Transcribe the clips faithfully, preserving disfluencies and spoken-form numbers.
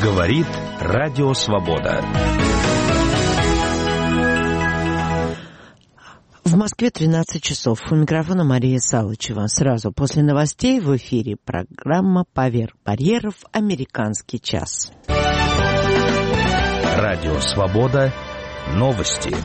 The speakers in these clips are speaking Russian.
Говорит Радио Свобода. В Москве тринадцать часов. У микрофона Мария Салычева. Сразу после новостей в эфире программа «Поверх барьеров. Американский час». Радио Свобода. Новости.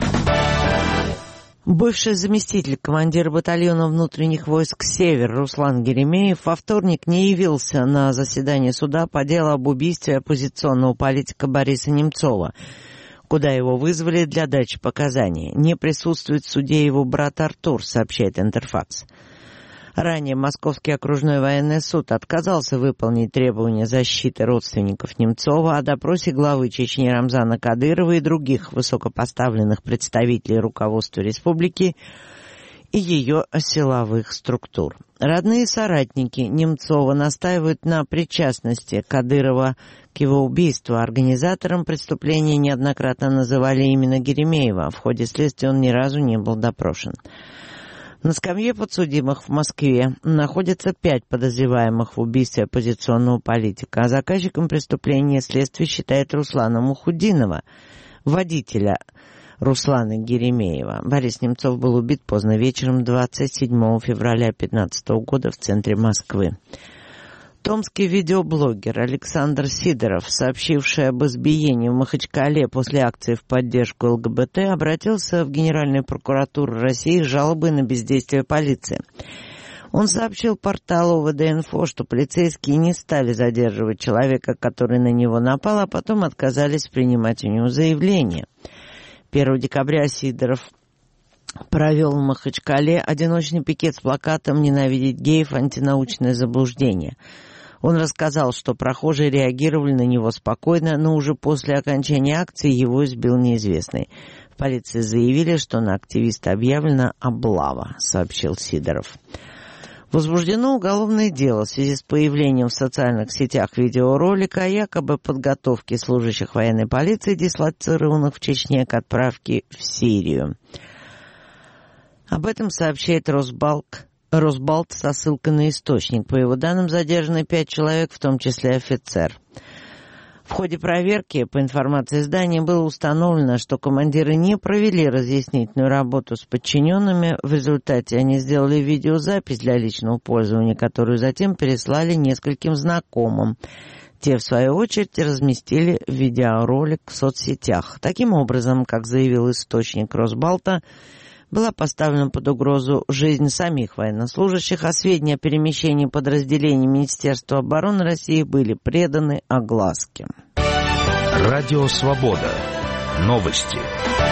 Бывший заместитель командира батальона внутренних войск «Север» Руслан Геремеев во вторник не явился на заседание суда по делу об убийстве оппозиционного политика Бориса Немцова, куда его вызвали для дачи показаний. Не присутствует в суде его брат Артур, сообщает Интерфакс. Ранее Московский окружной военный суд отказался выполнить требования защиты родственников Немцова о допросе главы Чечни Рамзана Кадырова и других высокопоставленных представителей руководства республики и ее силовых структур. Родные соратники Немцова настаивают на причастности Кадырова к его убийству. Организатором преступления неоднократно называли именно Геремеева. В ходе следствия он ни разу не был допрошен. На скамье подсудимых в Москве находятся пять подозреваемых в убийстве оппозиционного политика, а заказчиком преступления следствие считает Руслана Мухуддинова, водителя Руслана Геремеева. Борис Немцов был убит поздно вечером двадцать седьмого февраля две тысячи пятнадцатого года в центре Москвы. Томский видеоблогер Александр Сидоров, сообщивший об избиении в Махачкале после акции в поддержку ЛГБТ, обратился в Генеральную прокуратуру России с жалобой на бездействие полиции. Он сообщил порталу ВД-Инфо, что полицейские не стали задерживать человека, который на него напал, а потом отказались принимать у него заявление. первого декабря Сидоров провел в Махачкале одиночный пикет с плакатом «Ненавидеть геев. Антинаучное заблуждение». Он рассказал, что прохожие реагировали на него спокойно, но уже после окончания акции его избил неизвестный. В полиции заявили, что на активиста объявлена облава, сообщил Сидоров. Возбуждено уголовное дело в связи с появлением в социальных сетях видеоролика о якобы подготовке служащих военной полиции, дислоцированных в Чечне, к отправке в Сирию. Об этом сообщает Росбалт, Росбалт со ссылкой на источник. По его данным, задержаны пять человек, в том числе офицер. В ходе проверки, по информации издания, было установлено, что командиры не провели разъяснительную работу с подчиненными. В результате они сделали видеозапись для личного пользования, которую затем переслали нескольким знакомым. Те, в свою очередь, разместили видеоролик в соцсетях. Таким образом, как заявил источник Росбалта, была поставлена под угрозу жизнь самих военнослужащих, а сведения о перемещении подразделений Министерства обороны России были преданы огласке. Радио Свобода. Новости.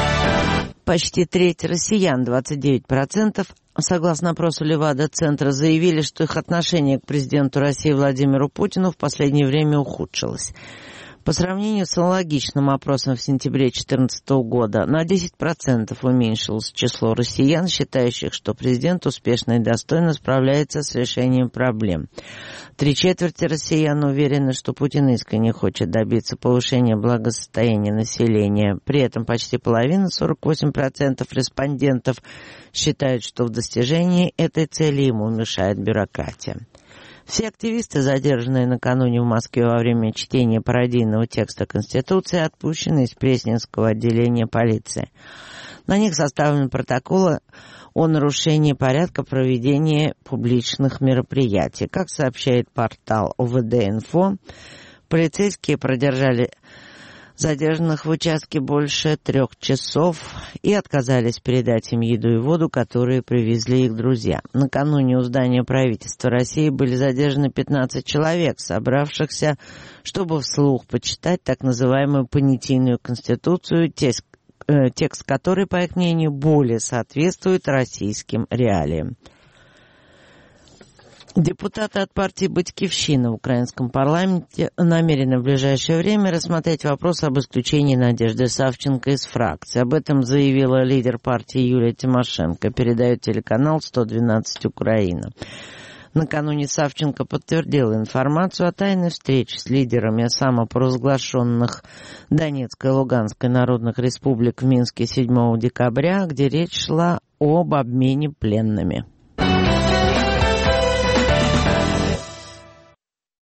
Почти треть россиян, двадцать девять процентов, согласно опросу Левада-центра, заявили, что их отношение к президенту России Владимиру Путину в последнее время ухудшилось. По сравнению с аналогичным опросом в сентябре две тысячи четырнадцатого года на десять процентов уменьшилось число россиян, считающих, что президент успешно и достойно справляется с решением проблем. Три четверти россиян уверены, что Путин искренне хочет добиться повышения благосостояния населения. При этом почти половина, сорок восемь процентов респондентов, считают, что в достижении этой цели ему мешает бюрократия. Все активисты, задержанные накануне в Москве во время чтения пародийного текста Конституции, отпущены из Пресненского отделения полиции. На них составлены протоколы о нарушении порядка проведения публичных мероприятий. Как сообщает портал ОВД-Инфо, полицейские продержали задержанных в участке больше трех часов и отказались передать им еду и воду, которые привезли их друзья. Накануне у здания правительства России были задержаны пятнадцать человек, собравшихся, чтобы вслух почитать так называемую понятийную конституцию, текст, э, текст которой, по их мнению, более соответствует российским реалиям. Депутаты от партии «Батькивщина» в украинском парламенте намерены в ближайшее время рассмотреть вопрос об исключении Надежды Савченко из фракции. Об этом заявила лидер партии Юлия Тимошенко, передает телеканал сто двенадцать Украина. Накануне Савченко подтвердила информацию о тайной встрече с лидерами самопровозглашенных Донецкой и Луганской народных республик в Минске седьмого декабря, где речь шла об обмене пленными.